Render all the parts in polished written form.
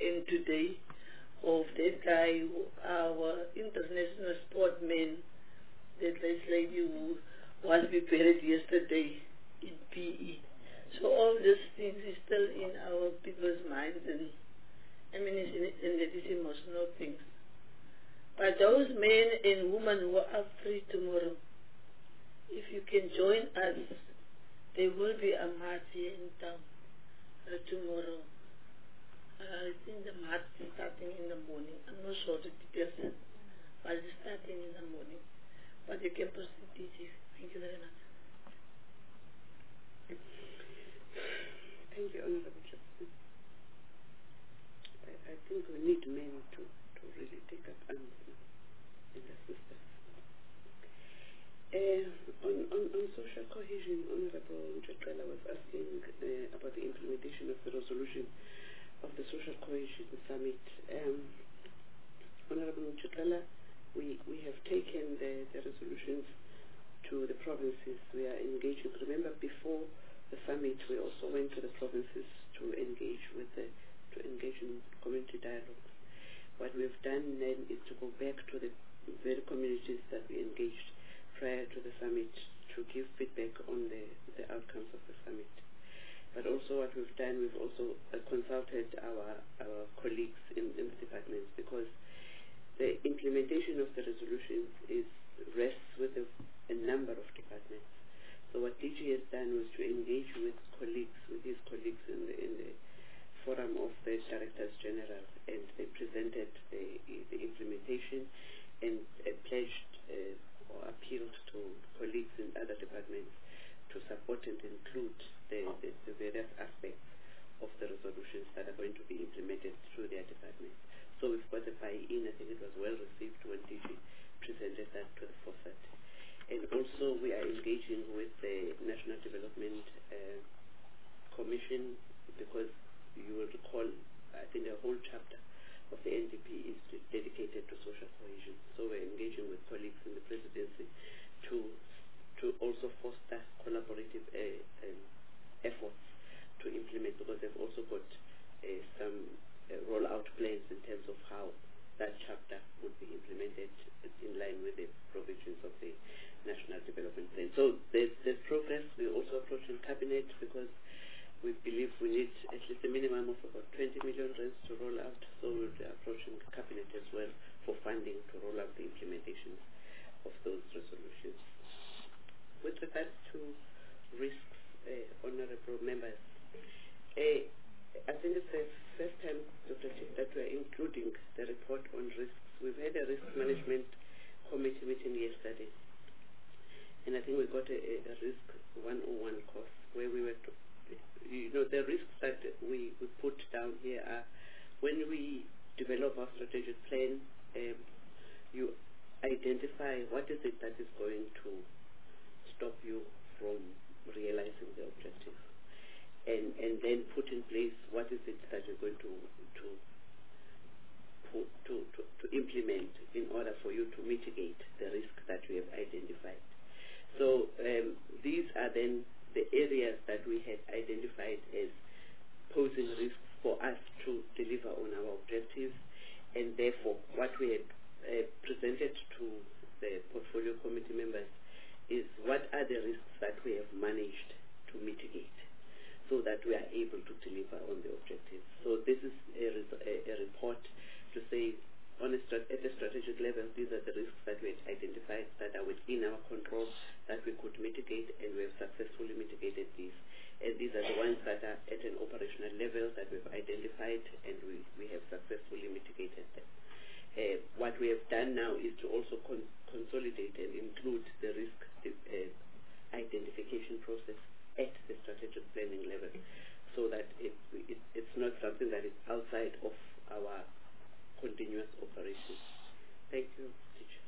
and today of that guy, our international sportman, that this lady who was buried yesterday in PE. So all these things is still in our people's minds, and I mean, it is emotional things. But those men and women who are free tomorrow, if you can join us, there will be a march here in town tomorrow. I think the march is starting in the morning. I'm not sure the details, but it's starting in the morning. But you can proceed, DJ. Thank you very much. Thank you, Honorable Justice. I think we need men to really take up arms and assist us. On social cohesion, Honorable Chaqala was asking about the implementation of the resolution of the Social Cohesion Summit. Honorable Chaqala, we have taken the resolutions to the provinces. We are engaging. Remember, before the summit, we also went to the provinces to engage in community dialogue. What we've done then is to go back to the very communities that we engaged prior to the summit to give feedback on the outcomes of the summit. But also what we've done, we've also consulted our colleagues in the departments, because the implementation of the resolutions rests with a number of departments. So what DG has done was to engage with his colleagues in the forum of the Directors General, and they presented the implementation and pledged or appealed to colleagues in other departments to support and include the various aspects of the resolutions that are going to be implemented through their departments. So we've got a buy-in. I think it was well received when DG presented that to the FOSAT. And also we are engaging with the National Development Commission, because you will recall, I think the whole chapter of the NDP is dedicated to social cohesion. So we're engaging with colleagues in the presidency to also foster collaborative efforts to implement, because they've also got some rollout plans in terms of how that chapter would be implemented in line with the provisions of the National Development Plan. So there's progress. We're also approaching Cabinet, because we believe we need at least a minimum of about 20 million rands to roll out. So we'll be approaching Cabinet as well for funding to roll out the implementation of those resolutions. With regards to risks, honorable members, I think it's the first time, Dr. Chief, that we're including the report on risks. We've had a risk management committee meeting yesterday, and I think we got a risk 101 course where we were, the risks that we put down here are, when we develop our strategic plan, you identify what is it that is going to stop you from realizing the objective, and then put in place what is it that you're going to implement in order for you to mitigate the risk that we have identified. So these are then the areas that we had identified as posing risks for us to deliver on our objectives, and therefore what we had presented to the portfolio committee members is what are the risks that we have managed to mitigate so that we are able to deliver on the objectives. So this is a report to say, at a strategic level, these are the risks that we had identified that are within our control that we could mitigate, and we have successfully mitigated these. And these are the ones that are at an operational level that we've identified, and we have successfully mitigated them. What we have done now is to also consolidate and include the risk identification process at the strategic planning level, so that it's not something that is outside of our continuous operations. Thank you, teacher.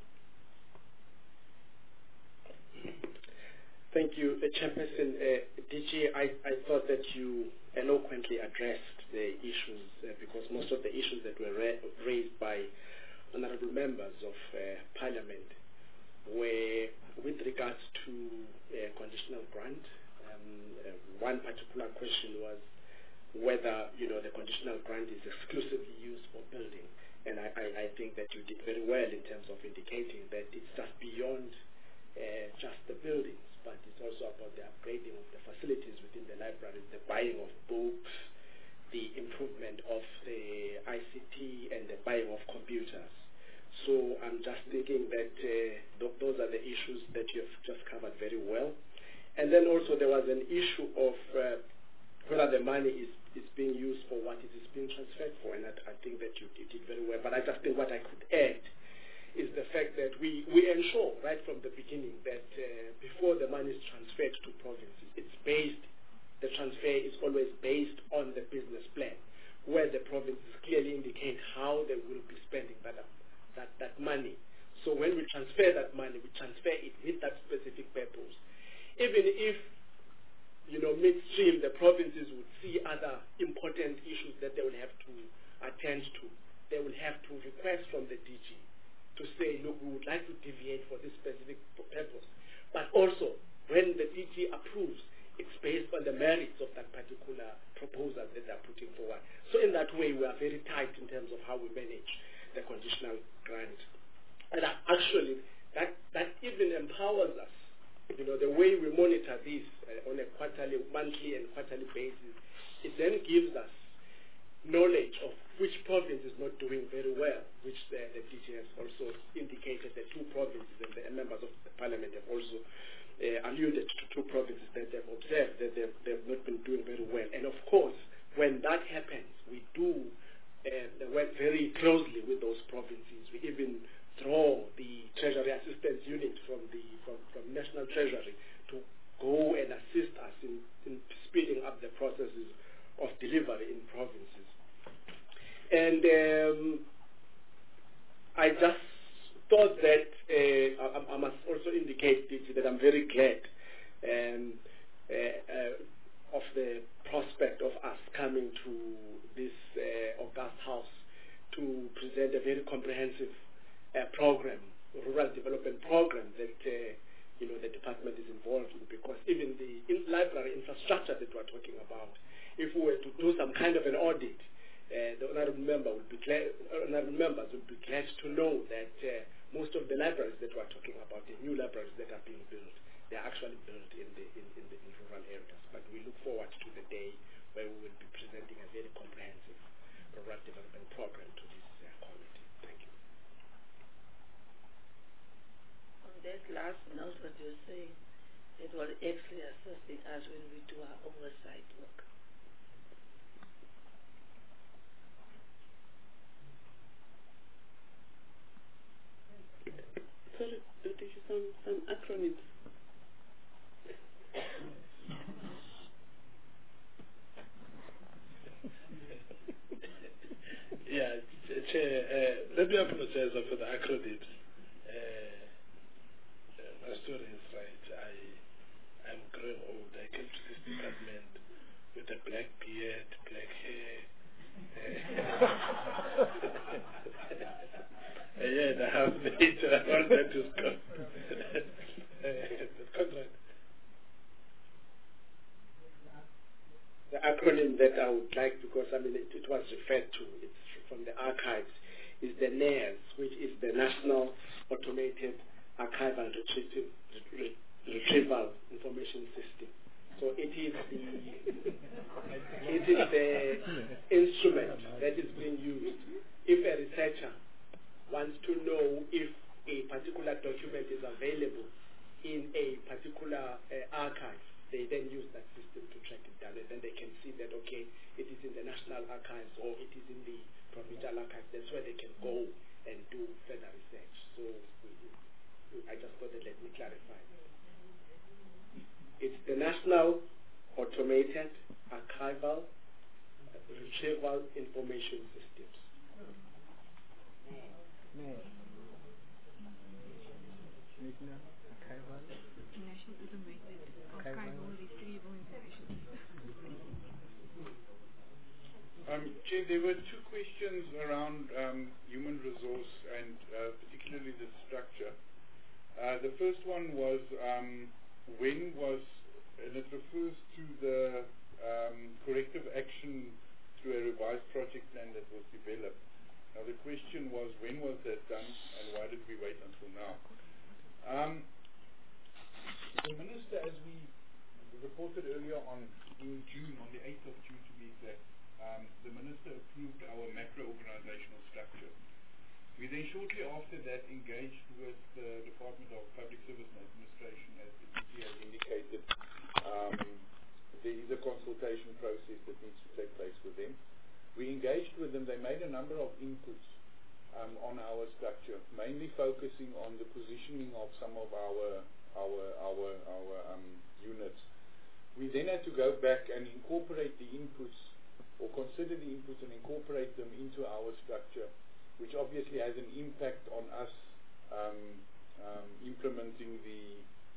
Thank you, Chairperson. DG, I thought that you eloquently addressed the issues because most of the issues that were raised by honorable members of Parliament were with regards to conditional grant. One particular question was whether the conditional grant is exclusively used for building. And I think that you did very well in terms of indicating that it's just beyond just the buildings, but it's also about the upgrading of the facilities within the library, the buying of books, the improvement of the ICT, and the buying of computers. So I'm just thinking that those are the issues that you've just covered very well. And then also there was an issue of whether the money is being used for what it is being transferred for, and I think that you did very well. But I just think what I could add is the fact that we ensure right from the beginning that before the money is transferred to provinces, the transfer is always based on the business plan, where the provinces clearly indicate how they will be spending that money. So when we transfer that money, we transfer it with that specific purpose. Even if midstream, the provinces would see other important issues that they will have to attend to. They will have to request from the DG to say, look, we would like to deviate for this specific purpose. But also, when the DG approves, it's based on the merits of that particular proposal that they're putting forward. So in that way, we are very tight in terms of how we manage the conditional grant. And actually, that even empowers us. The way we monitor this on a monthly and quarterly basis, it then gives us knowledge of which province is not doing very well, which the DG has also indicated. The two provinces, and the members of the parliament have also alluded to two provinces that they've observed that they've not been doing very well. And of course, when that happens, we do work very closely with those provinces. We even draw the Treasury Assistance Unit from National Treasury to go and assist us in speeding up the processes of delivery in provinces. And I just thought that I must also indicate that I'm very glad of the prospect of us coming to this august house to present a very comprehensive program, rural development program that the department is involved in, because even the library infrastructure that we're talking about, if we were to do some kind of an audit, the honourable members would be glad to know that most of the libraries that we're talking about, the new libraries that are being built, they are actually built in rural areas. But we look forward to the day where we will be presenting a very comprehensive rural development program to this committee. Thank you. On that last note, what you're saying, it was actually assisting us when we do our oversight work. Sorry, did you some acronyms? Yeah, Chair, let me apologize for the acronyms. My story is right. I'm growing old. I came to this department with a black beard, black hair. Yeah, I have made all that is gone. The acronym that I would like, because it was referred to, it's from the archives, is the NARES, which is the National Automated Archival Retrieval Information System. So it is the instrument that is being used. If a researcher wants to know if a particular document is available in a particular archive, they then use that system to track it down, and then they can see that, okay, it is in the National Archives or it is in the Provincial Archives. That's where they can go and do further research. So I just thought that let me clarify. It's the National Automated Archival Retrieval Information Systems. National Automated Archival Retrieval Information System. Chair, there were two questions around human resource and particularly the structure. The first one was when was, and it refers to the corrective action through a revised project plan that was developed. Now the question was, when was that done and why did we wait until now? The Minister, as we reported earlier on in June, on the 8th of June to be exact, the Minister approved our macro-organizational structure. We then shortly after that engaged with the Department of Public Service and Administration, as the DP has indicated. There is a consultation process that needs to take place with them. We engaged with them. They made a number of inputs on our structure, mainly focusing on the positioning of some of our units. We then had to go back and incorporate the inputs, or consider the inputs and incorporate them into our structure, which obviously has an impact on us implementing the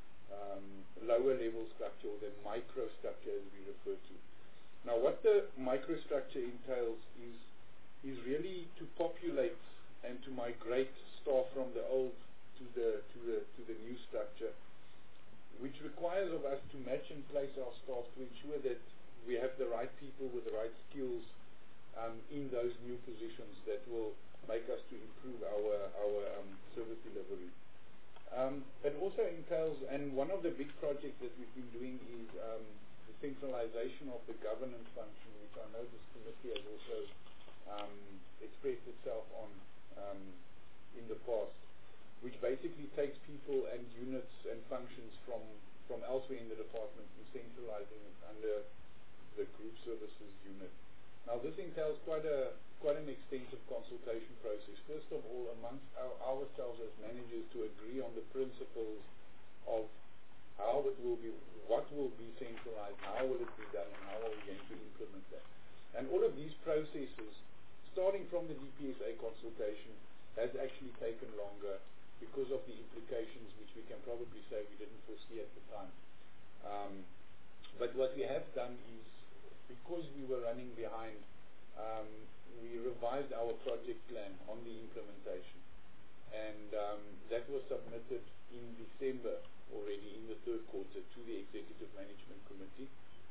lower level structure, or the microstructure as we refer to. Now what the microstructure entails is really to populate and to migrate staff from the old to the new structure, which requires of us to match and place our staff to ensure that we have the right people with the right skills in those new positions that will make us to improve our service delivery. It also entails, and one of the big projects that we've been doing is the centralization of the governance function, which I know this committee has also expressed itself on in the past, which basically takes people and units and functions from elsewhere in the department and centralizing it under the group services unit. Now this entails quite an extensive consultation process. First of all, amongst ourselves as managers, to agree on the principles of how it will be, what will be centralized, how will it be done, and how are we going to implement that. And all of these processes, starting from the DPSA consultation, has actually taken longer because of the implications, which we can probably say we didn't foresee at the time. But what we have done is, because we were running behind, we revised our project plan on the implementation, and that was submitted in December already, in the third quarter, to the Executive Management Committee,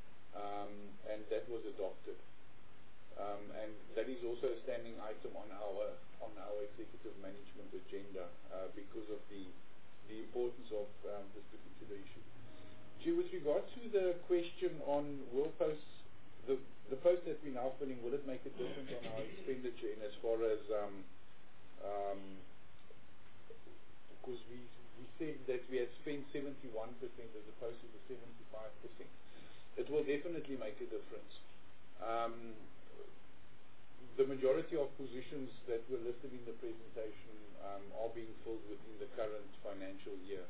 and that was adopted. And that is also a standing item on our executive management agenda because of the importance of this particular issue. With regard to the question on will posts, the post that we're now filling, will it make a difference on our expenditure in as far as because we said that we had spent 71% as opposed to the 75%. It will definitely make a difference. The majority of positions that were listed in the presentation are being filled within the current financial year.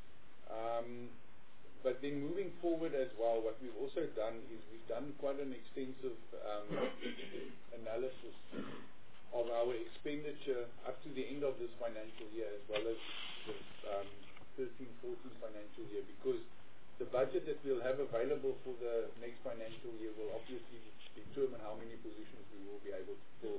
But then moving forward as well, what we've also done is we've done quite an extensive analysis of our expenditure up to the end of this financial year, as well as the 13-14 financial year, because the budget that we'll have available for the next financial year will obviously determine how many positions we will be able to fill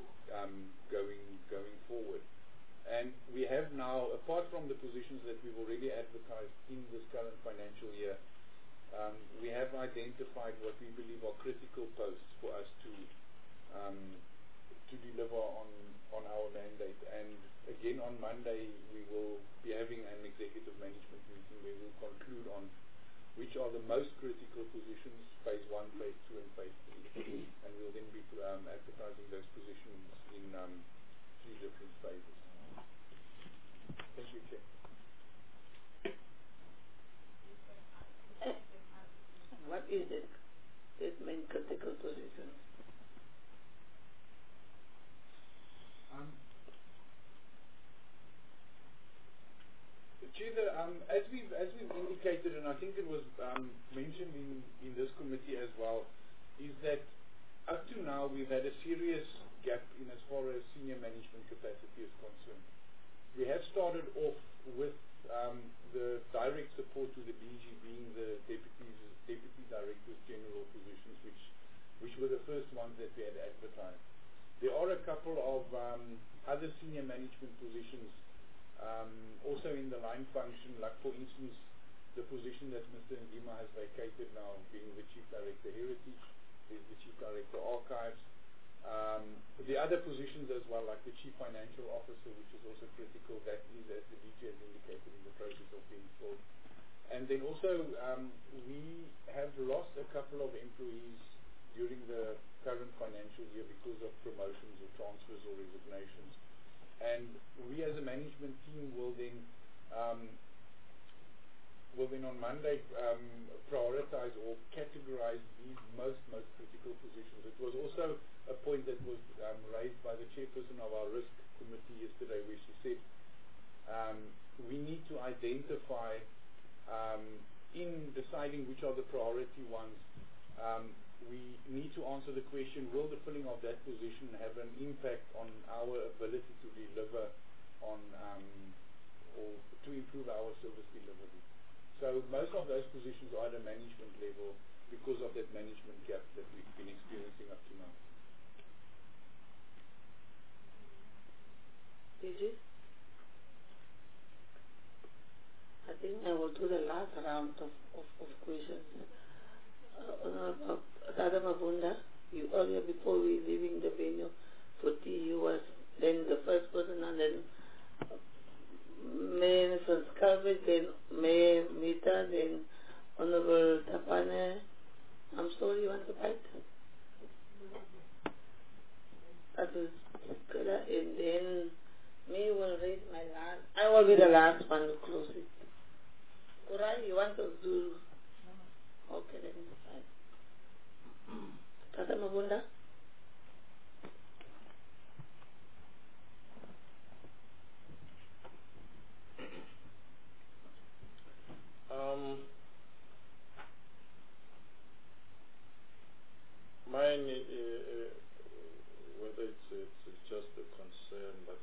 going forward. And we have now, apart from the positions that we've already advertised in this current financial year, we have identified what we believe are critical posts for us to deliver on our mandate. And again, on Monday, we will be having an executive management meeting where we'll conclude on which are the most critical positions, phase 1, phase 2, and phase 3. And we'll then be advertising those positions in 3 different phases. Thank you, Chair. What is it? That main critical position? Chair, as we've indicated, and I think it was mentioned in this committee as well, is that up to now we've had a serious gap in as far as senior management capacity is concerned. We have started off with the direct support to the DG being the deputy directors general positions, which were the first ones that we had advertised. There are a couple of other senior management positions also in the line function, like for instance the position that Mr. Ndima has vacated now, being the Chief Director Heritage, the Chief Director Archives. The other positions as well, like the Chief Financial Officer, which is also critical, that is, as the DG has indicated, in the process of being filled. And then also, we have lost a couple of employees during the current financial year because of promotions or transfers or resignations. And we as a management team will then on Monday prioritize or categorize these most critical positions. It was also a point that was raised by the chairperson of our risk committee yesterday, where she said we need to identify in deciding which are the priority ones, we need to answer the question, will the filling of that position have an impact on our ability to deliver on or to improve our service delivery? So most of those positions are at a management level because of that management gap that we've been experiencing up to now. DG? I think I will do the last round of questions. Dada Mabunda, you earlier, before we leaving the venue for tea, you was then the first person, and then Mayor Franskavich, then Mayor Mita, then Honorable Tapane. I'm sorry, you want to bite? That is good. And then me will raise my last. I will be the last one to close it. Kurai, you want to do? Okay, then fine. Tata Mabunda? Mine, whether it's just a concern, but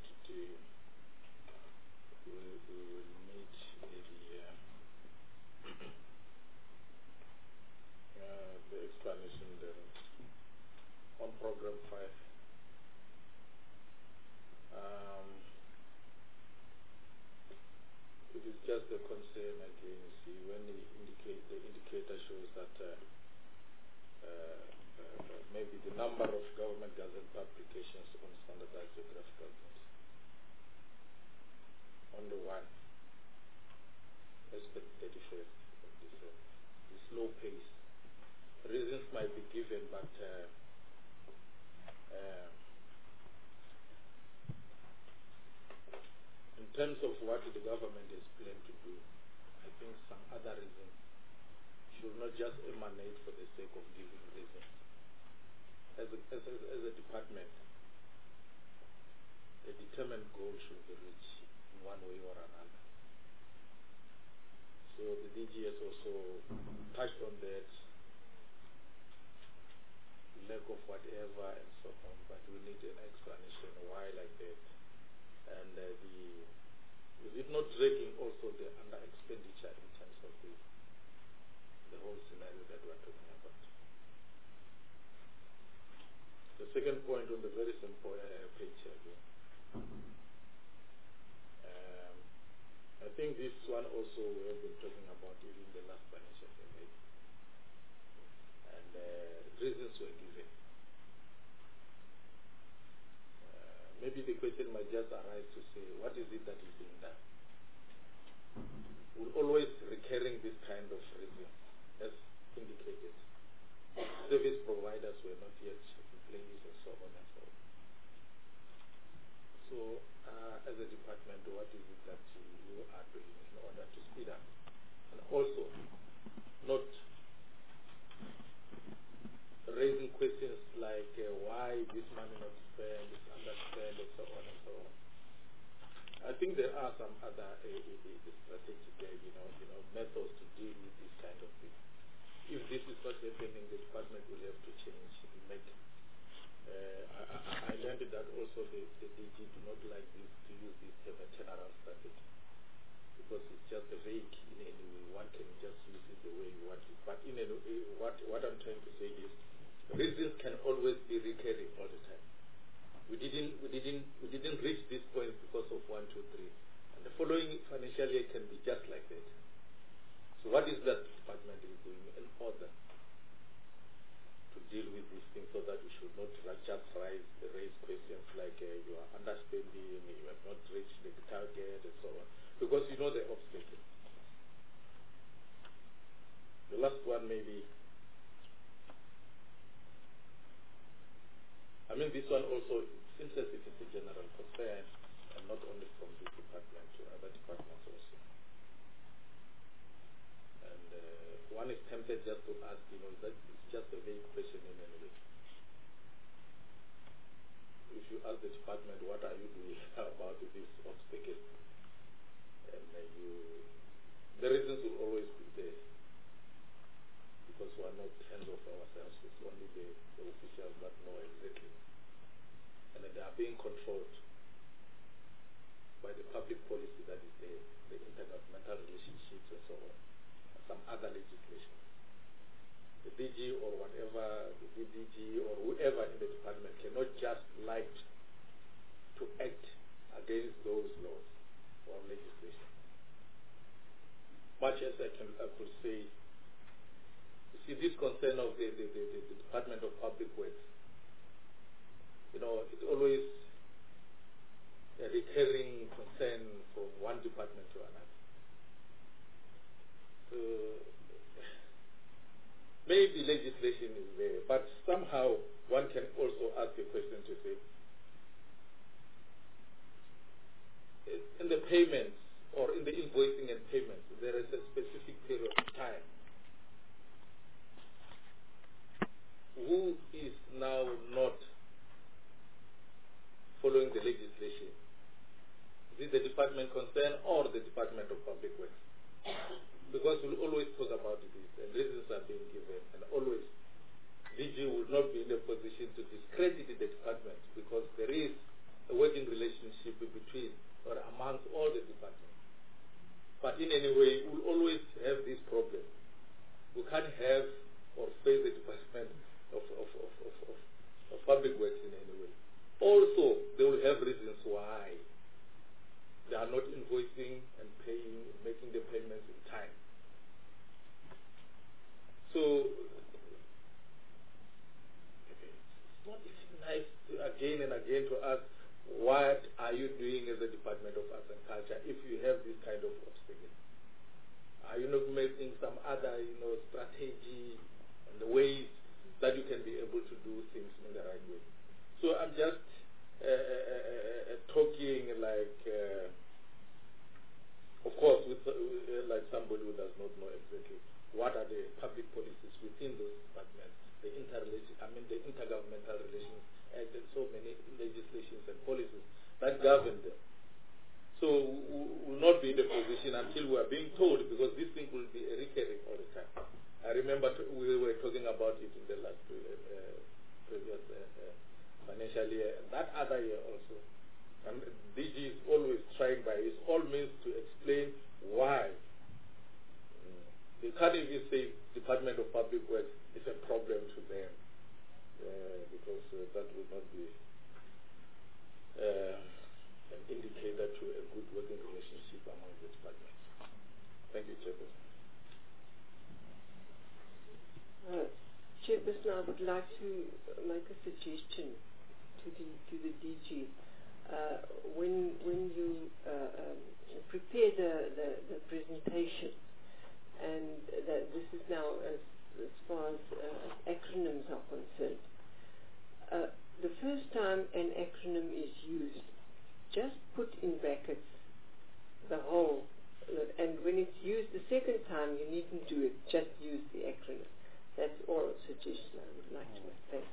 we will meet the explanation then on program 5. It is just a concern again. See, when the indicator shows that maybe the number of government gazette publications on standardized geographical units on the one as the 31st of December. The slow pace. Reasons might be given, but in terms of what the government is planned to do, I think some other reasons should not just emanate for the sake of giving reasons. As a department, a determined goal should be reached in one way or another. So the DG has also touched on that, lack of whatever and so on, but we need an explanation why like that. And is it not dragging also the under expenditure in terms of the whole scenario that we're talking about? The second point on the very simple page again. I think this one also we have been talking about even the last financial year, and reasons were given. Maybe the question might just arise to say, what is it that is being done? We're always recurring this kind of reason, as indicated. Service providers were not yet in place and so on and so on. So, as a department, what is it that you are doing in order to speed up? And also, not raising questions like why this money not spent, is underspent, and so on and so on. I think there are some other strategic, methods to deal with this kind of thing. If this is not happening, the department will have to change and make. I learned that also the DG do not like this, to use this term a turnaround strategy, because it's just a vague in any way. One can just use it the way you want it. But in any way, what I'm trying to say is, reasons can always be recurring all the time. We didn't reach this point because of 1, 2, 3, and the following financial year can be just like that. So So what is that department is doing in order to deal with these things so that we should not just raise questions like you are underspending, you have not reached the target, and so on. Because you know the obstacle. The last one maybe, I mean this one also seems as if it's a general concern and not only from this department to other departments also. And one is tempted just to ask, that it's just a vague question in any way. If you ask the department, what are you doing about this obstacle? And the reasons will always be there. Because we are not hands off ourselves, it's only the officials that know exactly. And they are being controlled by the public policy that is there, the intergovernmental relationships and so on, and some other legislation. The DG or whatever, the DDG or whoever in the department cannot just like to act against those laws or legislation. Much as I could say, you see this concern of the Department of Public Works, it's always a recurring concern from one department to another. So maybe legislation is there, but somehow one can also ask a question to say, in the payments or in the invoicing and payments, there is a specific period of time. Who is now not following the legislation? Is it the department concerned or the Department of Public Works? Because we'll always talk about this, and reasons are being given, and always DG will not be in a position to discredit the department because there is a working relationship between or amongst all the departments. But in any way, we'll always have this problem. We can't have or face the Department of Public Works in any way. Also, they will have reasons why they are not invoicing and paying, making the payments in time. So, it's not nice to again and again to ask, what are you doing as a Department of Arts and Culture if you have this kind of obstacle? Are you not making some other, strategy and the ways that you can be able to do things in the right way? So I'm just talking like, of course, with like somebody who does not know exactly what are the public policies within those departments, the intergovernmental relations, and so many legislations and policies that govern them. So we will not be in the position until we are being told, because this thing will be recurring all the time. I remember we were talking about it in the last previous financial year, and that other year also. And DG is always trying by his all means to explain why. You can't even say Department of Public Works is a problem to them, because that would not be an indicator to a good working relationship among the departments. Thank you, Chairperson. Chairperson, I would like to make a suggestion to the DG. When you prepare the presentation, and that this is now as far as acronyms are concerned, the first time an acronym is used, just put in brackets the whole, and when it's used the second time, you needn't do it, just use the acronym. That's all a suggestion I would like to make. Thanks.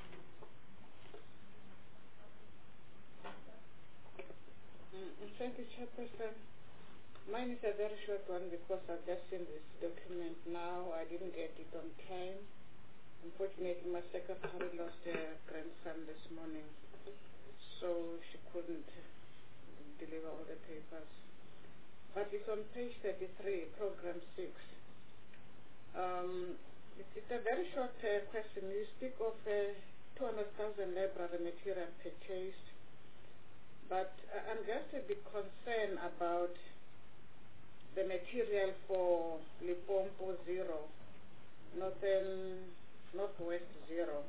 Thank you, Chairperson. Mine is a very short one because I've just seen this document now. I didn't get it on time. Unfortunately, my secretary lost her grandson this morning, so she couldn't deliver all the papers. But it's on page 33, program 6. It's a very short question. You speak of 200,000 library material purchased, but I'm just a bit concerned about the material for Limpopo 0, Northwest 0.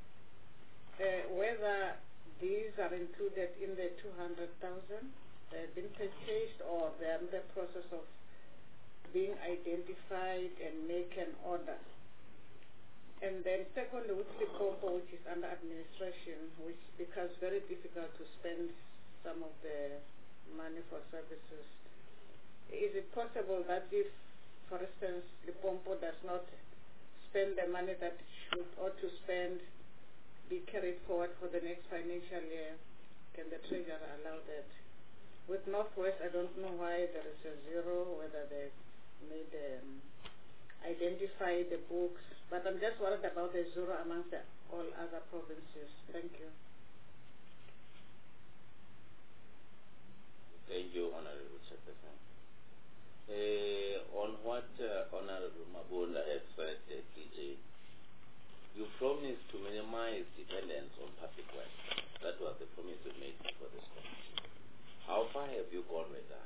Whether these are included in the 200,000, they've been purchased or they're in the process of being identified and make an order. And then secondly, with Limpopo, which is under administration, which becomes very difficult to spend some of the money for services. Is it possible that if, for instance, Limpopo does not spend the money that it should ought to spend, be carried forward for the next financial year, can the treasurer allow that? With Northwest, I don't know why there is a 0, whether they made identify the books, but I'm just worried about the 0 amongst all other provinces. Thank you. Thank you, Honorable Chairperson. On what Honorable Mabunda has said, DJ, you promised to minimize dependence on public works. That was the promise you made before this committee. How far have you gone with that?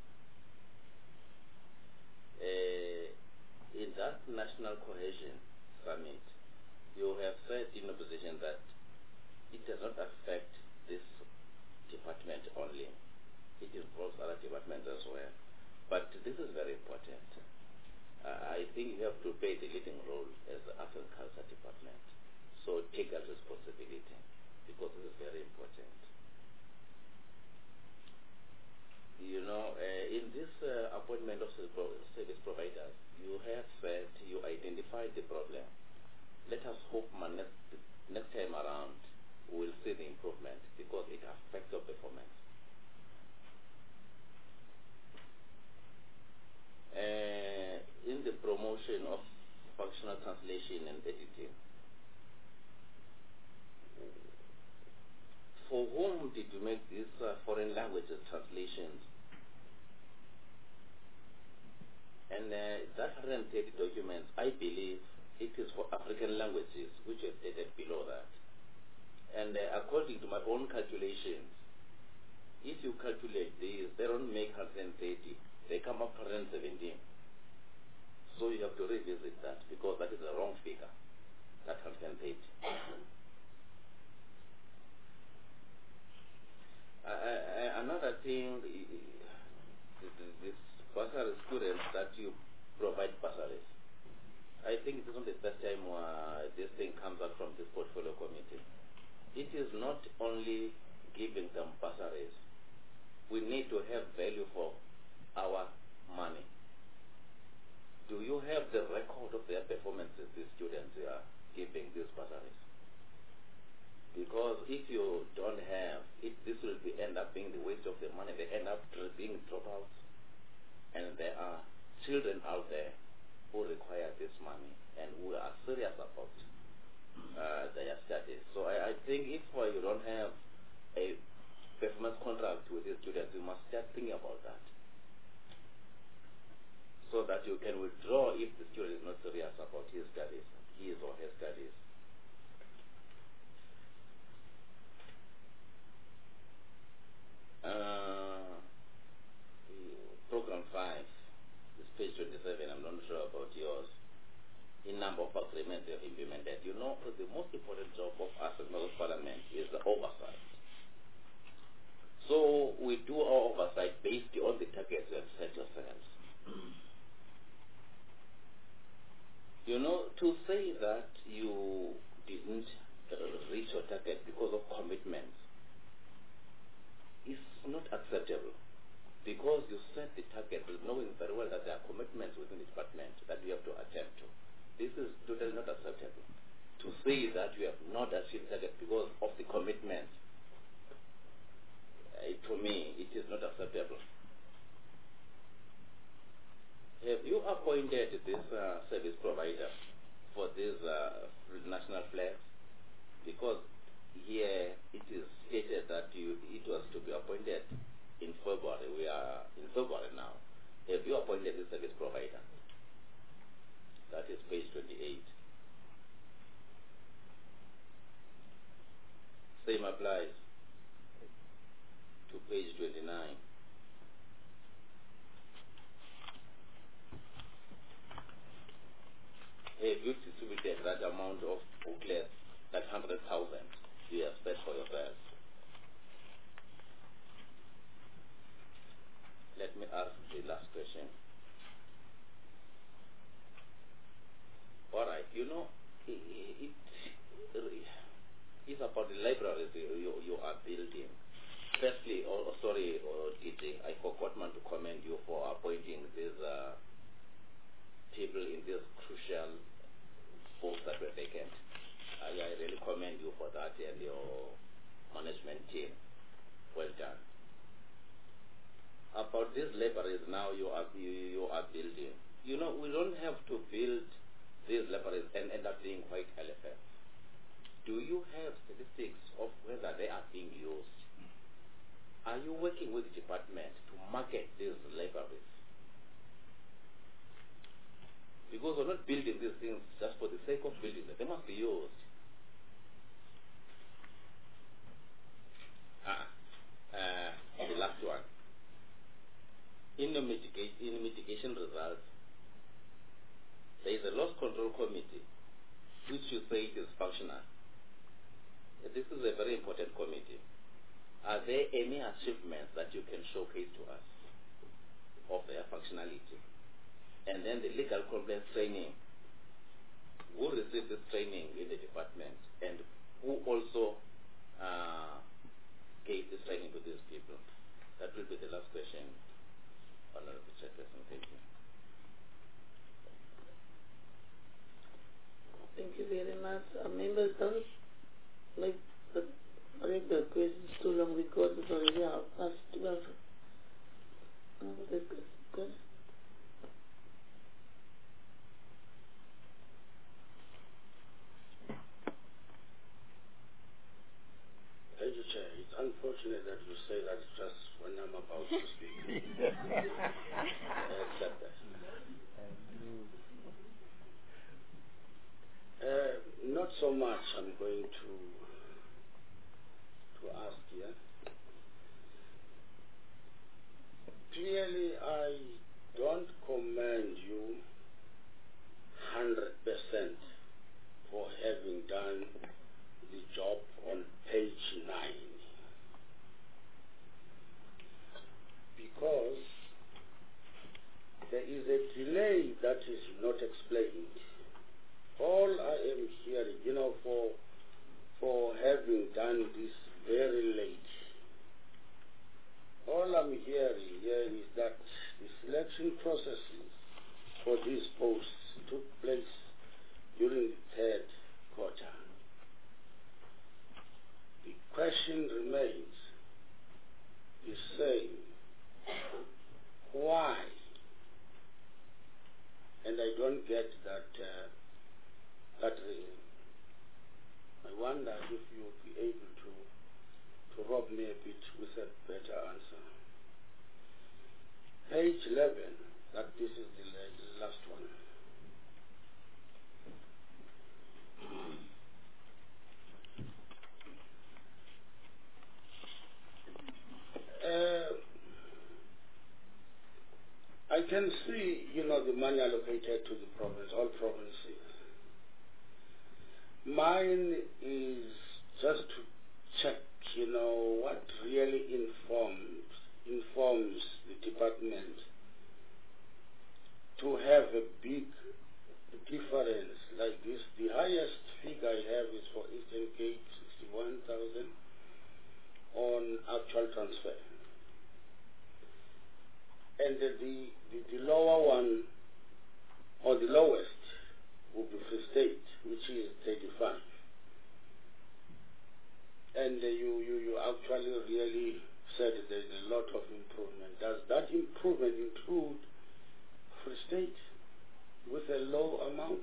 In that National Cohesion Summit, you have said in opposition that it does not affect this department only. It involves other departments as well. But this is very important. I think you have to play the leading role as the Agriculture Department. So take that responsibility, because this is very important. You know, in this appointment of service providers, you have said you identified the problem. Let us hope next time around we'll see the improvement, because it affects your performance. In the promotion of functional translation and editing, for whom did you make these foreign languages translations? And that 130 documents, I believe it is for African languages, which are stated below that. And according to my own calculations, if you calculate these, they don't make 130. They come up 117. So you have to revisit that, because that is the wrong figure, that 130. Another thing, this bursary students that you provide bursaries. I think it is not the first time this thing comes up from this portfolio committee. It is not only giving them bursaries. We need to have value for our money. Do you have the record of their performances, these students you are giving these bursaries? Because if you don't have it, this will end up being the waste of the money. They end up being dropouts, and there are children out there who require this money and who are serious about their studies. So I think if you don't have a performance contract with these students, you must start thinking about that, so that you can withdraw if the student is not serious about his studies, his or her studies. Program 5 is page 27. I'm not sure about yours. In number of agreements they have implemented. You know, the most important job of us as members of parliament is the oversight. So we do our oversight based on the targets you have set yourselves. You know, to say that you didn't reach your target because of commitments is not acceptable, because you set the target knowing very well that there are commitments within the department that you have to attend to. This is totally not acceptable. To say that you have not achieved target because of the commitments, to me, it is not acceptable. Have you appointed this service provider for this national flags? Because here it is stated that it was to be appointed in February. We are in February now. Have you appointed this service provider? That is page 28. Same applies to page 29. question. All right, you know, it's about the libraries you are building. Firstly, DJ, I forgot to commend you for appointing these people in these crucial posts that were vacant. I really commend you for that and your management team. Well done. About these libraries now you are building. You know, we don't have to build these libraries and end up being white elephants. Do you have statistics of whether they are being used? Are you working with the department to market these libraries? Because we're not building these things just for the sake of building them. They must be used. The last one. In the mitigation results, there is a loss control committee, which you say is functional. This is a very important committee. Are there any achievements that you can showcase to us of their functionality? And then the legal compliance training. Who received this training in the department, and who also gave this training to these people? That will be the last question, Honorable Chairperson. Thank you. Thank you very much. Members, don't make the questions too long because it's already past 12. That's good. Thank you, Chair. It's unfortunate that you say that just when I'm about to speak. I accept that. Not so much I'm going to ask here. Clearly, I don't commend you 100% for having done the job on page 9, because there is a delay that is not explained. All I am hearing, for having done this very late, all I'm hearing here is that the selection processes for these posts took place during the third quarter. The question remains the same. Why? And I don't get that reason. I wonder if you would be able to rob me a bit with a better answer. Page 11, that this is the last one. I can see, the money allocated to the province, all provinces. Mine is just to check, what really informs the department to have a big difference like this. The highest figure I have is for Eastern Cape, 61,000 on actual transfer. And the lower one, or the lowest, will be Free State, which is 35. And you actually really said there's a lot of improvement. Does that improvement include Free State with a low amount?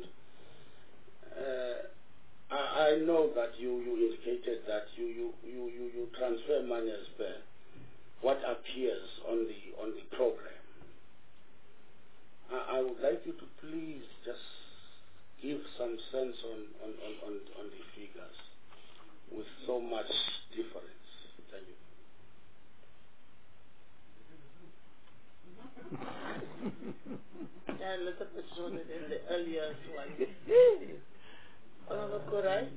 I know that you indicated that you transfer money as per what appears on the program. I would like you to please just give some sense on the figures with so much difference. Thank you. A little bit shorter than the earlier one. Honorable Korai?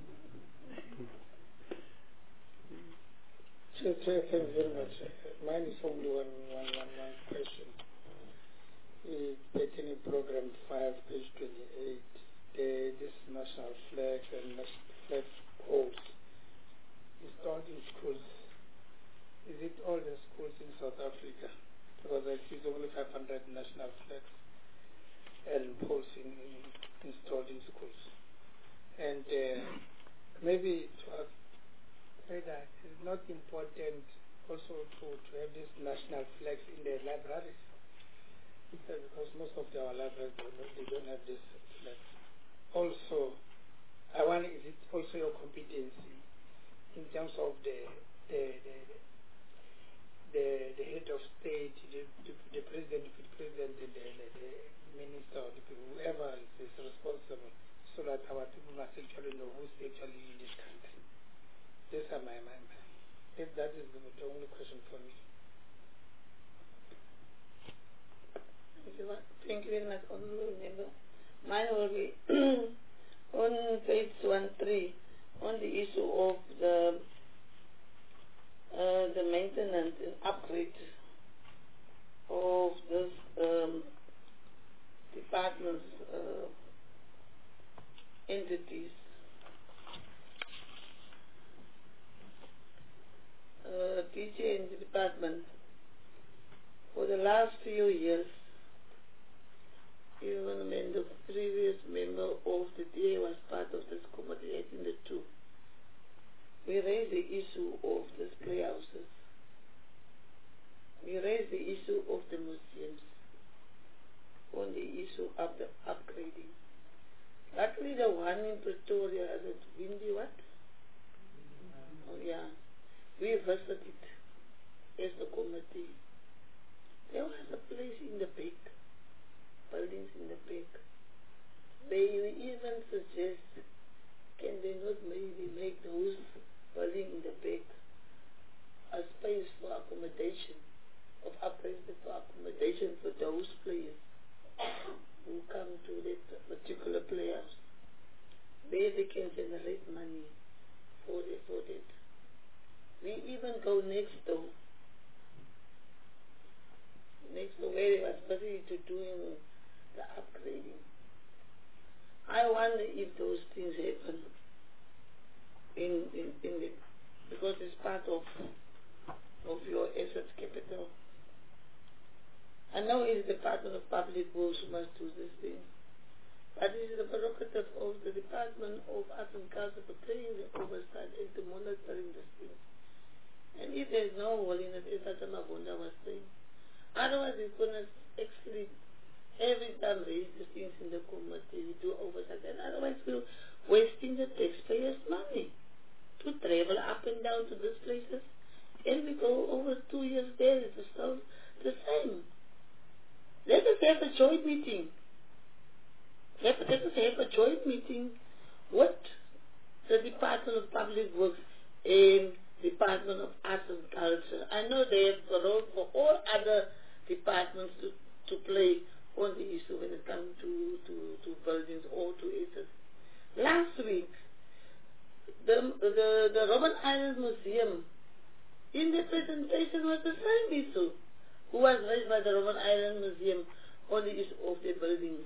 Chair, thank you very much. Mine is only one question. pertaining program 5, page 28, this national flags and flag poles installed in schools. Is it all the schools in South Africa? Because I see only 500 national flags and poles installed in schools. And maybe to say that it's not important also to have these national flags in the libraries, because most of our libraries they don't have these flags. Also, I wonder, is it also your competency in terms of the head of state, the president, the president, the minister, or whoever is responsible, so that our people must actually know who's actually in this country. These are my if that is the only question for me. Thank you very much, Honorable Member. Mine will be on page 13 on the issue of the maintenance and upgrade of this department's entities. DJ in the department for the last few years, even when the previous member of the DA was part of this committee, I think the two, we raised the issue of these playhouses. We raised the issue of the museums, on the issue of the upgrading. Luckily, the one in Pretoria, is it Windy what? Oh yeah. We visited as a committee. There was a place in the back, buildings in the back. They even suggest, can they not maybe make those buildings in the back a space for accommodation, of upgrades for accommodation for those players who come to that particular players, where they can generate money for it. We even go next door where they was busy to doing the upgrading. I wonder if those things happen in the, because it's part of your assets capital. I know it's the Department of Public Works who must do this thing, but it is the prerogative of the Department of Arts and Culture to play the oversight and to monitoring this thing. And if there's no hole in it, as Mabunda was saying, otherwise it's going to actually every time raise these things in the committee, we do oversight, and otherwise we're wasting the taxpayers' money to travel up and down to these places, and we go over 2 years there, it's still the same. Let us have a joint meeting. Let us have a joint meeting with the Department of Public Works and Department of Arts and Culture. I know they have a role for all other departments to play on the issue when it comes to buildings or to assets. Last week, the Robben Island Museum, in the presentation was the same issue, who was raised by the Robben Island Museum on the issue of the buildings.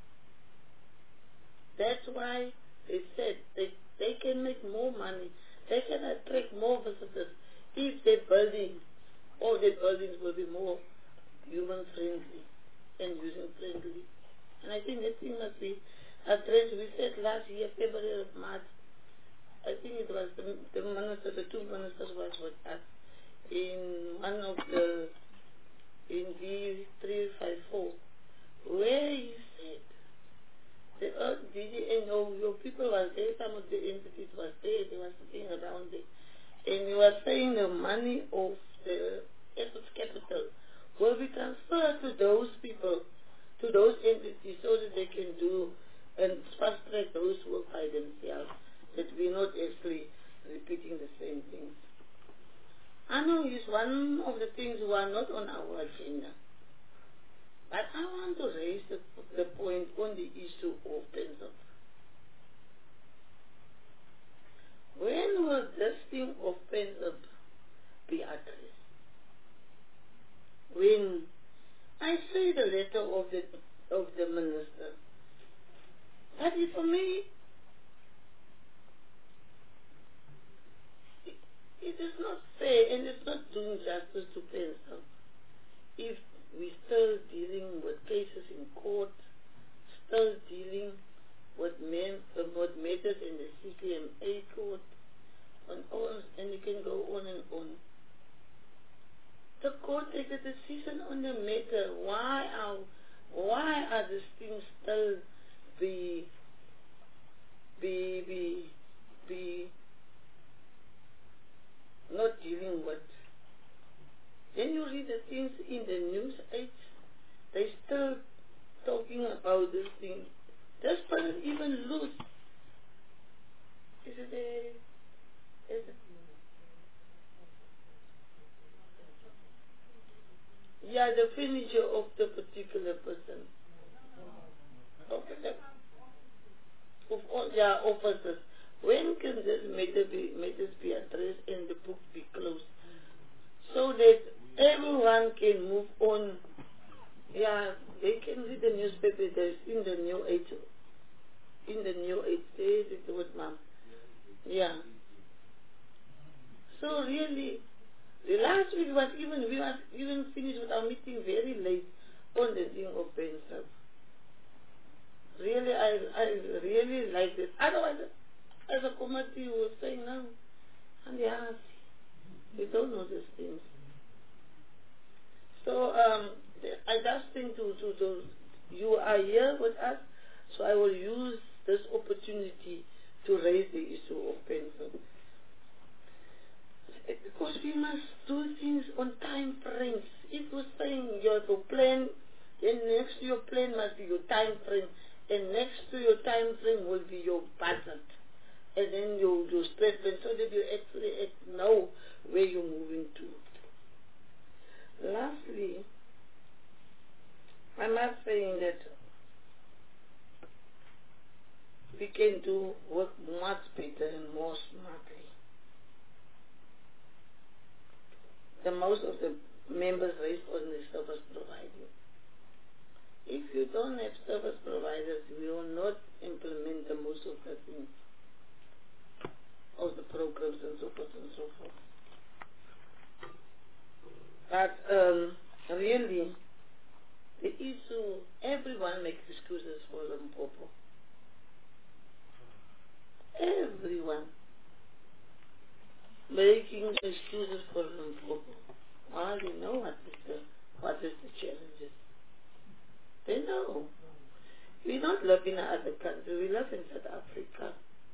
That's why they said they can make more money. They can attract more visitors if their building or their buildings will be more human-friendly and user-friendly. And I think that thing must be addressed. We said last year, February or March, I think it was the minister, the two ministers was with us in one of the, in D354, where he said, the DG, your people was there, some of the entities was there, they were sitting around there. And you were saying the money of the assets capital will be transferred to those people, to those entities, so that they can do and fast track those work by themselves, that we're not actually repeating the same things. I know it's one of the things who are not on our agenda. But I want to raise the point on the issue of PENSOP. When will this thing of PENSOP be addressed? When I see the letter of the minister. But for me, it is not fair and it's not doing justice to Pensel. If we're still dealing with cases in court, still dealing with matters in the CCMA court, and you can go on and on. The court takes a decision on the matter. Why are these things still be not dealing with? Then you read the things in the news aids, they still talking about this thing. This person even lose. Is it yeah, the furniture of the particular person. Of all their officers. When can this matters be addressed and the book be closed? So that everyone can move on. Yeah, they can read the newspaper. There's in the New Age. In the New Age, there's it with mom. Yeah. So really, the last week we was even finished with our meeting very late on the thing of Pensel. Really, I really like this. Otherwise, as a committee, we were saying no, and yeah, we don't know these things. So I just think to you are here with us, so I will use this opportunity to raise the issue of Pensel. Because we must do things on time frames. If you're saying you have a plan, then next to your plan must be your time frame, and next to your time frame will be your budget, and then your stress plan, so that you actually know where you're moving to. Lastly, I must say that we can do work much better and more smartly. The most of the members raised on the service providing. If you don't have service providers, we will not implement the most of the things, of the programs and so forth and so forth. But really, the issue, everyone makes excuses for Limpopo. Everyone making excuses for Limpopo. Well, they know what is the challenges. They know. We don't live in another country, we live in South Africa.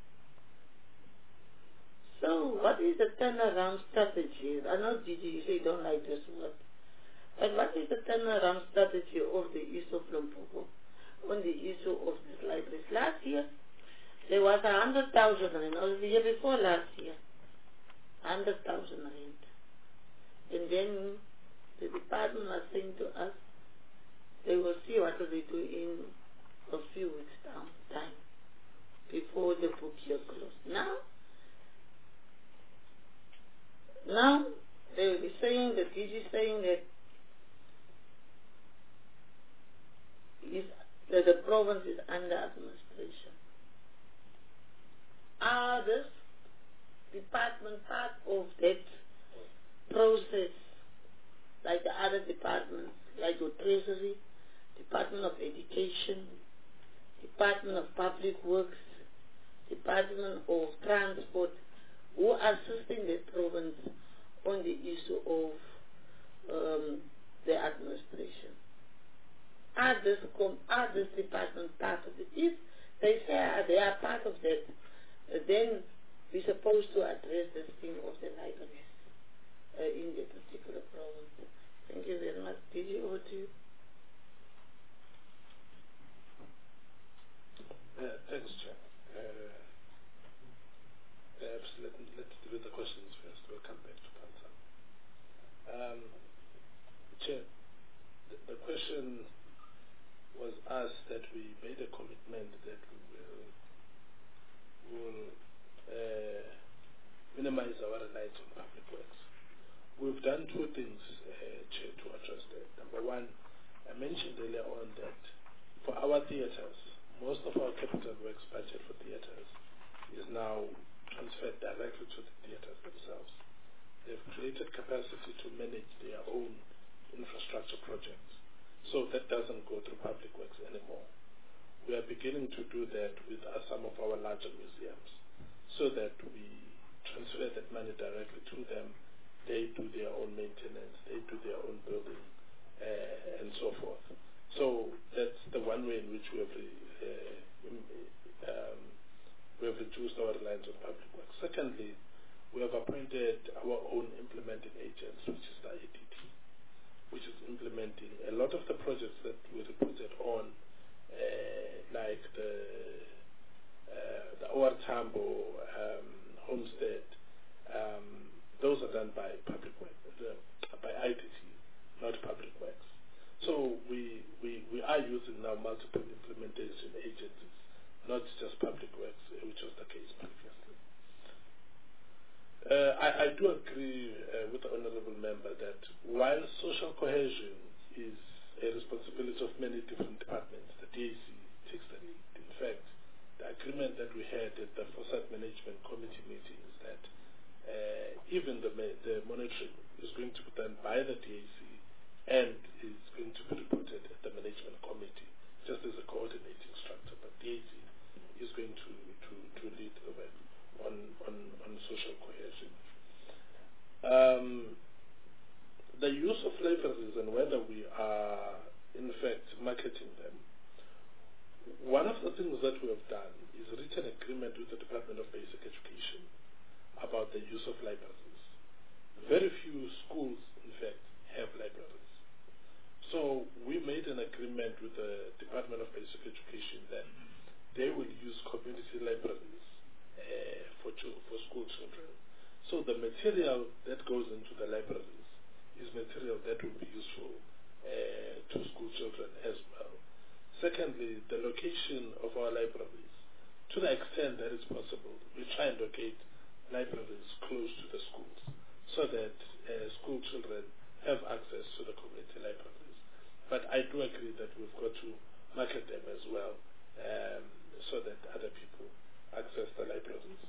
So what is the turnaround strategy? I know Gigi, you say you don't like this word. But what is the turnaround strategy of the issue of Limpopo on the issue of these libraries? Last year, there was 100,000 rand, or the year before last year, 100,000 rand. And then the department was saying to us, they will see what they do in a few weeks' time before the book year closed. Now they will be saying, the DG is saying that the province is under administration. Are this department part of that process, like the other departments, like your Treasury, Department of Education, Department of Public Works, Department of Transport, who are assisting the province on the issue of the administration? Are this department part of it? If they say they are part of that, then we're supposed to address this thing of the libraries in the particular province. Thank you very much. Did you over to you? Thanks, Chair. Perhaps let's do the questions first. We'll come back to Pansa. Chair, the question was asked that we made a commitment that we will minimize our reliance on public works. We've done two things, Chair, to address that. Number one, I mentioned earlier on that for our theatres, most of our capital works budget for theatres is now transferred directly to the theatres themselves. They've created capacity to manage their own infrastructure projects. So that doesn't go through public works anymore. We are beginning to do that with some of our larger museums so that we transfer that money directly to them. They do their own maintenance, they do their own building, and so forth. So that's the one way in which we have reduced our reliance on public works. Secondly, we have appointed our own implementing agents, which is the ADT, which is implementing a lot of the projects that we reported on, like the OR Tambo, Homestead. Those are done by public works, by IDT, not public works. So we are using now multiple implementation agencies, not just public works, which was the case previously. I do agree with the Honourable Member that while social cohesion is a responsibility of many different departments, the DAC takes the lead. In fact, the agreement that we had at the Foresight Management Committee meeting is that even the monitoring is going to be done by the DAC and is going to be reported at the Management Committee, just as a coordinating structure. But DAC is going to lead the way on social cohesion. The use of libraries and whether we are, in fact, marketing them. One of the things that we have done is reach an agreement with the Department of Basic Education about the use of libraries. Very few schools, in fact, have libraries. So we made an agreement with the Department of Basic Education that they will use community libraries for school children. So the material that goes into the libraries is material that will be useful to school children as well. Secondly, the location of our libraries. To the extent that is possible, we try and locate libraries close to the schools so that school children have access to the community libraries. But I do agree that we've got to market them as well so that other people access the libraries.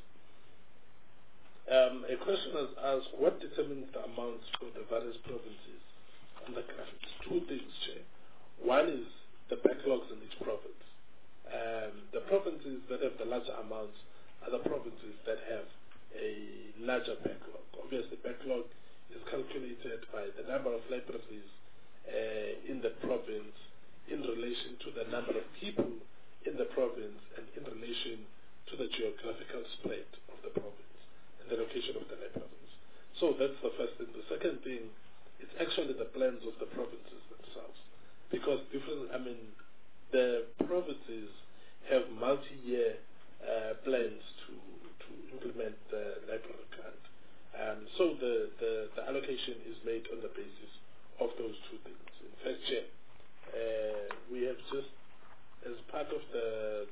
A question was asked, what determines the amounts for the various provinces on the graphics? Two things, Chair. One is the backlogs in each province. The provinces that have the larger amounts are the provinces that have a larger backlog. Obviously, backlog is calculated by the number of libraries in the province in relation to the number of people in the province and in relation to the geographical spread of the province and the location of the libraries. So that's the first thing. The second thing, it's actually the plans of the provinces themselves. Because the provinces have multi-year plans to implement the library grant. So the allocation is made on the basis of those two things. In fact, Chair, we have just, as part of the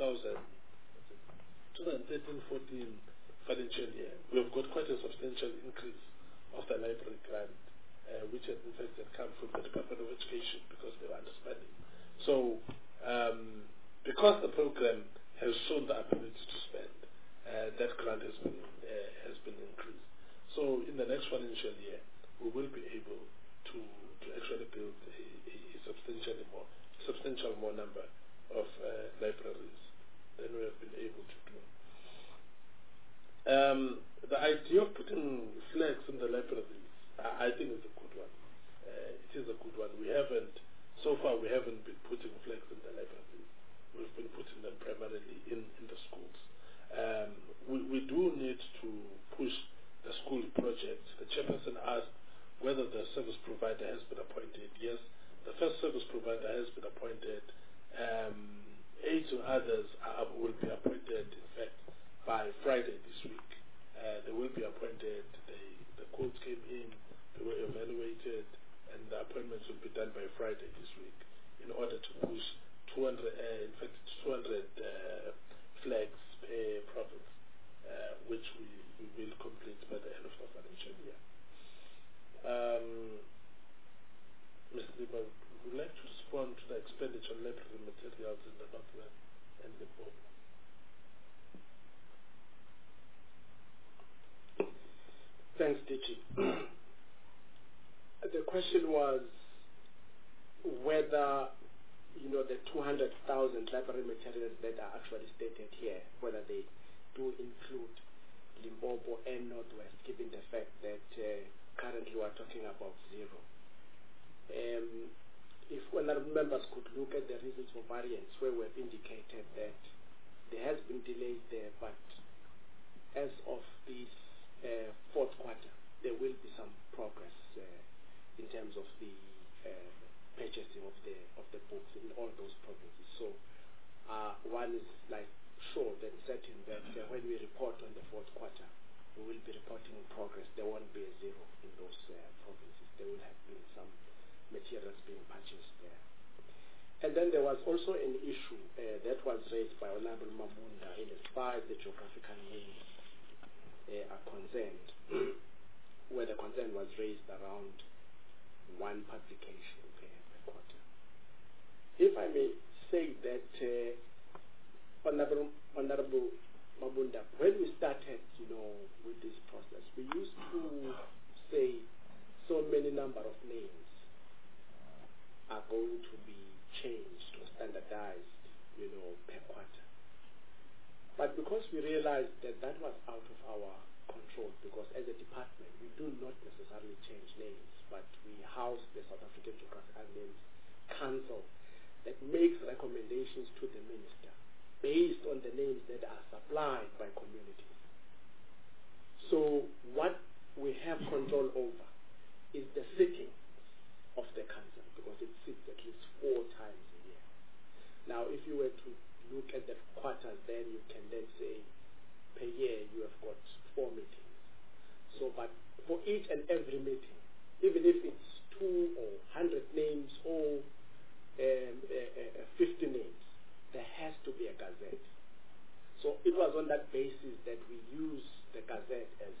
2013-14 financial year, we have got quite a substantial increase of the library grant, which had in fact had come from the Department of Education because they were underspending. So, because the program has shown the ability to spend, that grant has been increased. So, in the next financial year, we will be able to actually build a substantial more number of libraries than we have been able to do. The idea of putting flags in the libraries, I think is a good one. It is a good one. So far we haven't been putting flags in the libraries. We've been putting them primarily in the schools. We do need to push the school project. The chairperson asked whether the service provider has been appointed. Yes, the first service provider has been appointed. 8 others will be appointed, in fact, by Friday this week. They will be appointed. The quotes came in, they were evaluated, and the appointments will be done by Friday this week in order to push 200 flags per province, which we will complete by the end of the financial year. Mr. Liba, would you like to shortage on library materials in the Northwest and Limpopo. Thanks, Digi. The question was whether, the 200,000 library materials that are actually stated here, whether they do include Limpopo and Northwest, given the fact that currently we're talking about zero. If honorable members could look at the reasons for variance, where we've indicated that there has been delays there, but as of this fourth quarter, there will be some progress in terms of the purchasing of the books in all those provinces. So one is like sure and certain that when we report on the fourth quarter, we will be reporting progress. There won't be a zero in those provinces. There will have been some materials being purchased there. And then there was also an issue that was raised by Honorable Mabunda in as far as the geographical names are concerned, where the concern was raised around one publication per quarter. If I may say that, Honorable Mabunda, when we started, with this process, we used to say so many number of names are going to be changed or standardized, per quarter. But because we realized that that was out of our control, because as a department, we do not necessarily change names, but we house the South African Geographical Names Council that makes recommendations to the minister based on the names that are supplied by communities. So what we have control over is the sitting of the council, because it sits at least 4 times a year. Now, if you were to look at the quarters, then you can then say per year you have got 4 meetings. So, but for each and every meeting, even if it's 2 or 100 names or 50 names, there has to be a gazette. So it was on that basis that we use the gazette as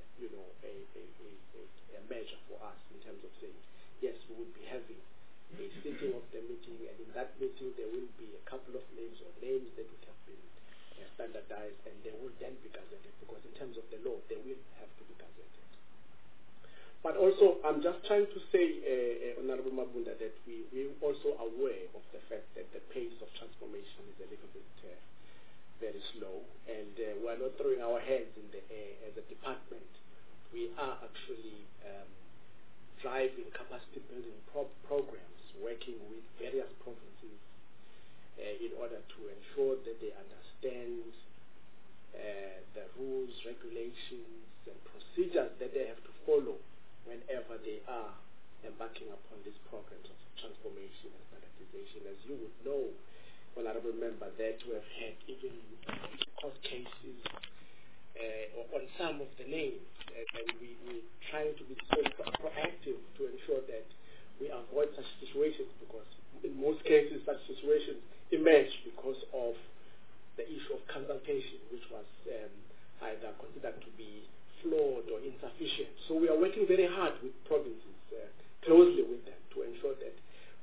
a measure for us in terms of saying, yes, we will be having a sitting of the meeting, and in that meeting there will be a couple of names or names that would have been standardized, and they will then be gazetted, because in terms of the law, they will have to be gazetted. But also, I'm just trying to say, Honorable Mabunda, that we're also aware of the fact that the pace of transformation is a little bit very slow, and we're not throwing our heads in the air as a department. We are actually driving capacity building programs, working with various provinces in order to ensure that they understand the rules, regulations, and procedures that they have to follow whenever they are embarking upon these programs of transformation and standardization. As you would know, Honorable Member, that we have had even court cases on some of the names, and we're trying to be so proactive to ensure that we avoid such situations, because in most cases such situations emerge because of the issue of consultation, which was either considered to be flawed or insufficient. So we are working very hard with provinces, closely with them, to ensure that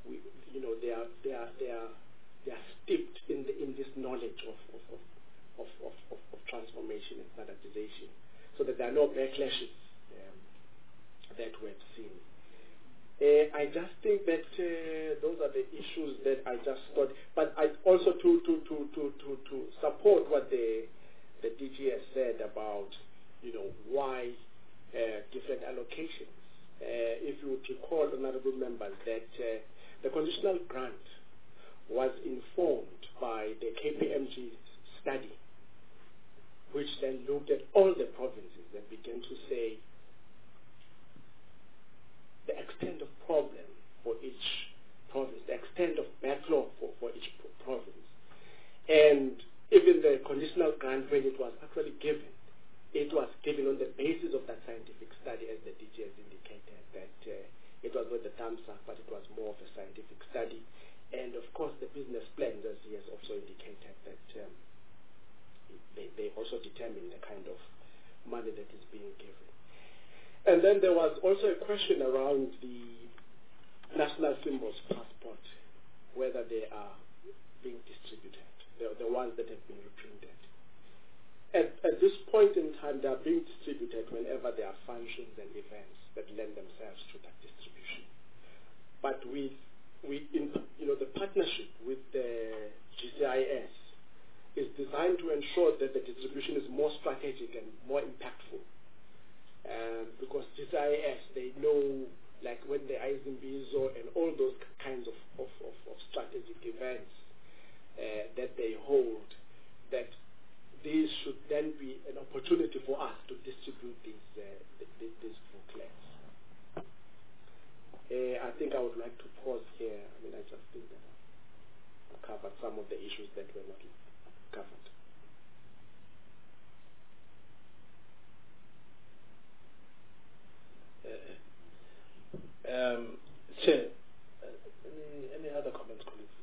they are steeped in this knowledge of transformation and standardization, so that there are no backlashes that we have seen. I just think that those are the issues that I just thought. But I also to support what the DG has said about why different allocations. If you would recall, honorable members, that the conditional grant was informed by the KPMG study, which then looked at all the provinces and began to say the extent of problem for each province, the extent of backlog for each province. And even the conditional grant, when it was actually given, it was given on the basis of that scientific study, as the DG has indicated, that it was not the thumbs up, but it was more of a scientific study. And of course, the business plans, as he has also indicated, that they also determine the kind of money that is being given. And then there was also a question around the national symbols passport whether they are being distributed, the ones that have been reprinted. At this point in time, they are being distributed whenever there are functions and events that lend themselves to that distribution. But the partnership with the GCIS is designed to ensure that the distribution is more strategic and more impactful. Because GCIS, they know, like when the Eisenbizo and all those kinds of strategic events that they hold, that these should then be an opportunity for us to distribute these booklets. I think I would like to pause here. I mean, I just think that I've covered some of the issues that were not covered. Chair, any other comments, colleagues?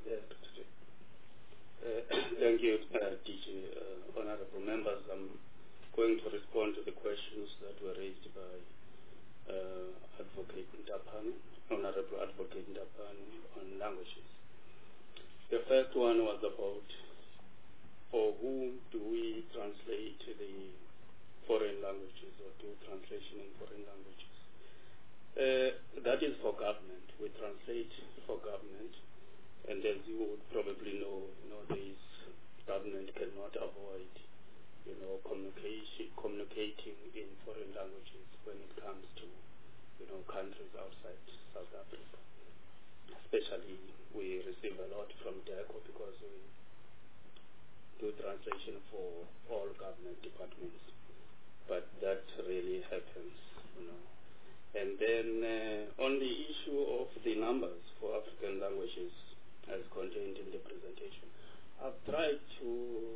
Thank you, DG. Honorable members, I'm going to respond to the questions that were raised by Advocate Ndapane, Honorable Advocate Ndapane, on languages. The first one was about for whom do we translate the foreign languages or do translation in foreign languages. That is for government. We translate for government, and as you would probably know, nowadays government cannot avoid, communicating in foreign languages when it comes to, countries outside South Africa. Especially, we receive a lot from DECO because we do translation for all government departments. But that really happens, And then on the issue of the numbers for African languages as contained in the presentation, I've tried to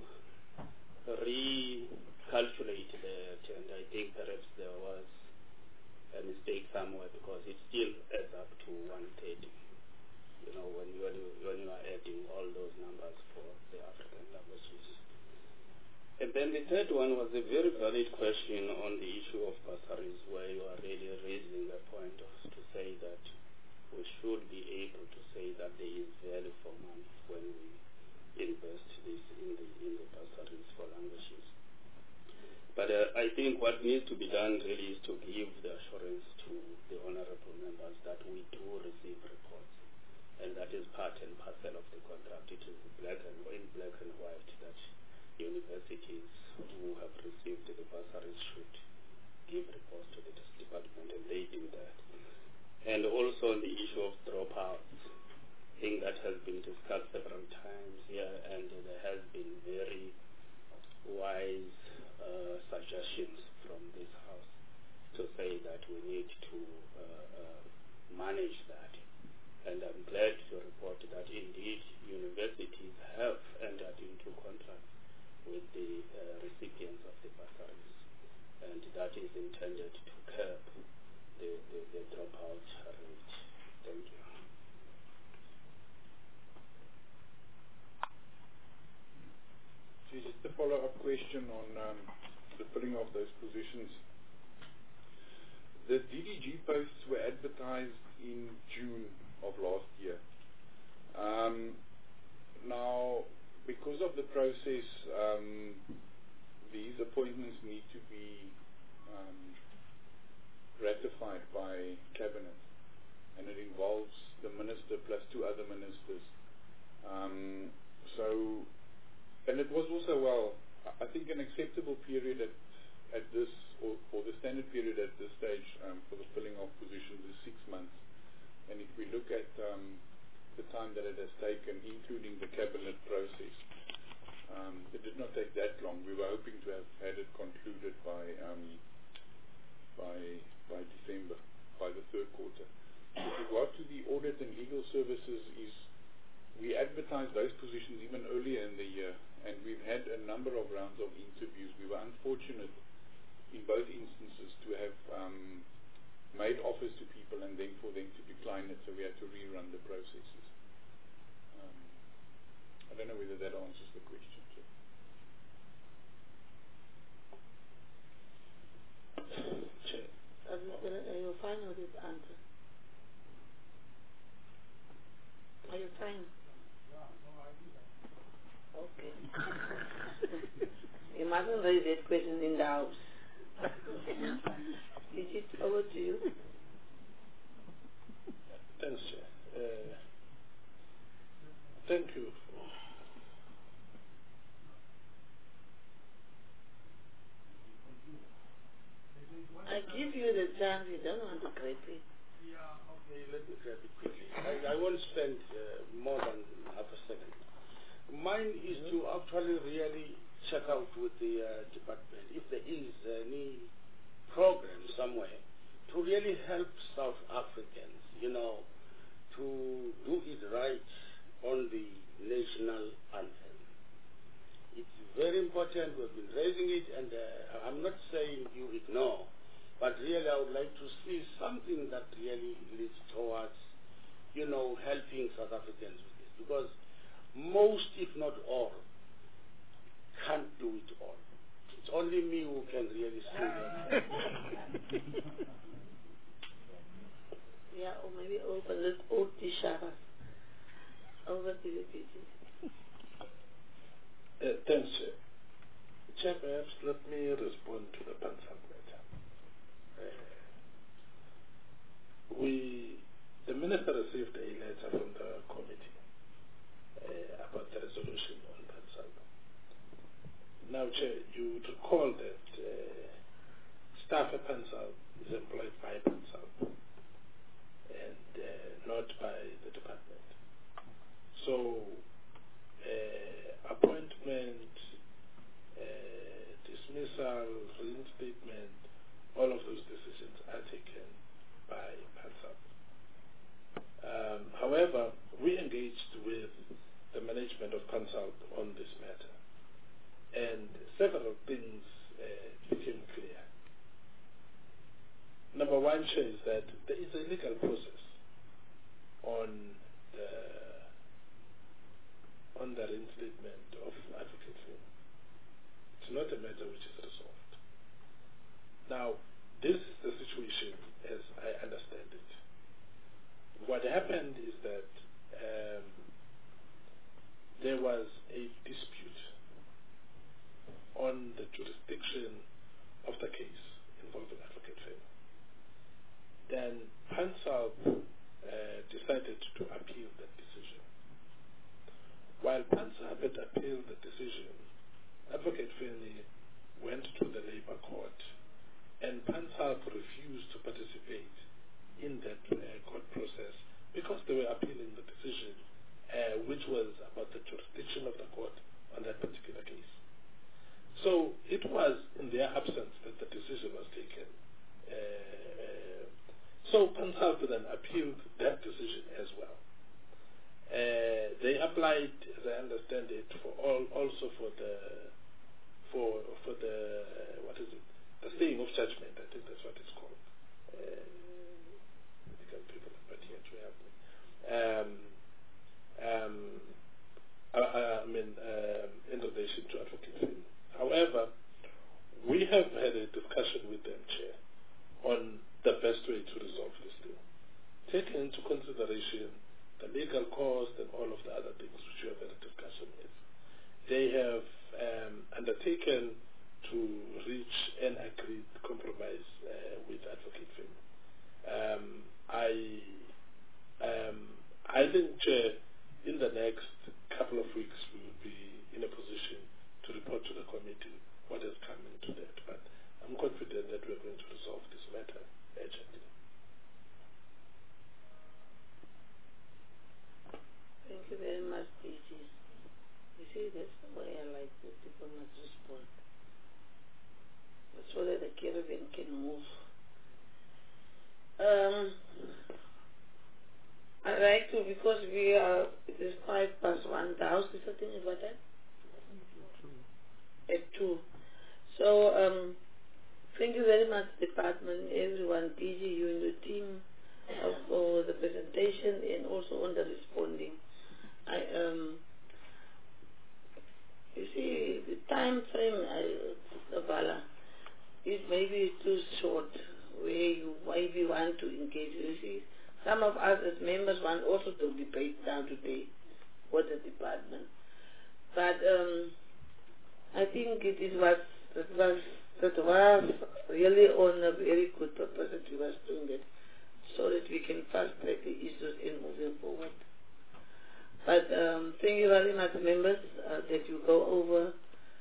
recalculate that, and I think perhaps there was a mistake somewhere because it still adds up to 130. When you are adding all those numbers for the African languages. And then the third one was a very valid question on the issue of bursaries, where you are really raising a point to say that we should be able to say that there is value for money when we invest this in the bursaries for languages. But I think what needs to be done really is to give the assurance to the honorable members that we do receive reports, and that is part and parcel of the contract. It is in black and white that universities who have received the bursaries should give reports to the department, and they do that. And also on the issue of dropouts, I think that has been discussed several times here, and there has been very wise suggestions from this House to say that we need to manage that. And I'm glad to report that indeed universities have entered into contracts with the recipients of the bursaries, and that is intended to curb the dropout rate. Thank you. Just a follow-up question on the filling of those positions. The DDG posts were advertised in June of last year. Now, because of the process, these appointments need to be ratified by Cabinet, and it involves the Minister plus 2 other ministers. And it was also, I think an acceptable period at this, or the standard period at this stage for the filling of positions is 6 months. And if we look at the time that it has taken, including the Cabinet process, it did not take that long. We were hoping to have had it concluded by December, by the third quarter. With regard to the audit and legal services, we advertised those positions even earlier in the year, and we've had a number of rounds of interviews. We were unfortunate in both instances to have made offers to people and then for them to decline it, so we had to rerun the processes. I don't know whether that answers the question. Are you fine with this answer? Are you fine? mustn't raise that question in the house. Is it over to you? Thanks, Chair. Thank you. I give you the chance. You don't want to grab it. Okay, let me grab it quickly. I won't spend more than half a second. Mine is to actually really check out with the department if there is any program somewhere to really help South Africans, to do it right on the national anthem. It's very important. We've been raising it, and I'm not saying you ignore, but really I would like to see something that really leads towards, helping South Africans with this, because most, if not all, can't do it all. It's only me who can really see that. Yeah, or maybe open this old t-shirt. Over to you, PG. Thanks, Chair. Chair, perhaps let me respond to the Pansalb matter. The Minister received a letter from the committee about the resolution on Pansalb. Now, Chair, you would recall that staff at Pansalb is employed by Pansalb and not by the department. So, appointment, dismissal, reinstatement, all of those decisions are taken by Pansalb. However, we engaged with the management of Pansalb on this matter, and several things became clear. Number one is that there is a legal process on the reinstatement of advocate fee. It's not a matter which is resolved. Now, this is the situation as I understand it. What happened is that there was a dispute on the jurisdiction of the case involving advocate fee. Then Pansalb decided to appeal that decision. While Pansalb had appealed the decision, Advocate Feni went to the Labour Court, and Pansalb refused to participate in that court process because they were appealing the decision, which was about the jurisdiction of the court on that particular case. So it was in their absence that the decision was taken. So Pansalb then appealed that decision as well. They applied, as I understand it, for the what is it? The staying of judgment. I think that's what it's called. Legal people are not here to help me. In relation to advocate fee. However, we have had a discussion with them, Chair, on the best way to resolve this thing, taking into consideration the legal cost and all of the other things which we have had a discussion with. They have undertaken to reach an agreed compromise with Advocate Fee. I think in the next couple of weeks we will be in a position to report to the committee what has come into that. But I'm confident that we're going to resolve this matter urgently. Thank you very much, DG. You see, that's the way I like it. People must respond. So that the caravan can move. I like to, because it is 1:05. The house is sitting at what time? At 2. So, thank you very much, department, everyone, DG, you and your team, for the presentation and also on the responding. You see, the time frame, Vala, it may be too short where you maybe want to engage. You see, some of us as members want also to debate now today with the department. But I think it is that was really on a very good purpose that we was doing it, so that we can fast track the issues in moving forward. But thank you very much, members, that you go over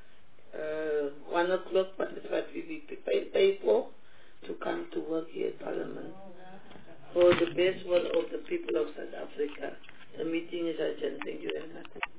1 o'clock, but it's what we pay for to come to work here at Parliament. For the best will of the people of South Africa. The meeting is adjourned. Thank you very much.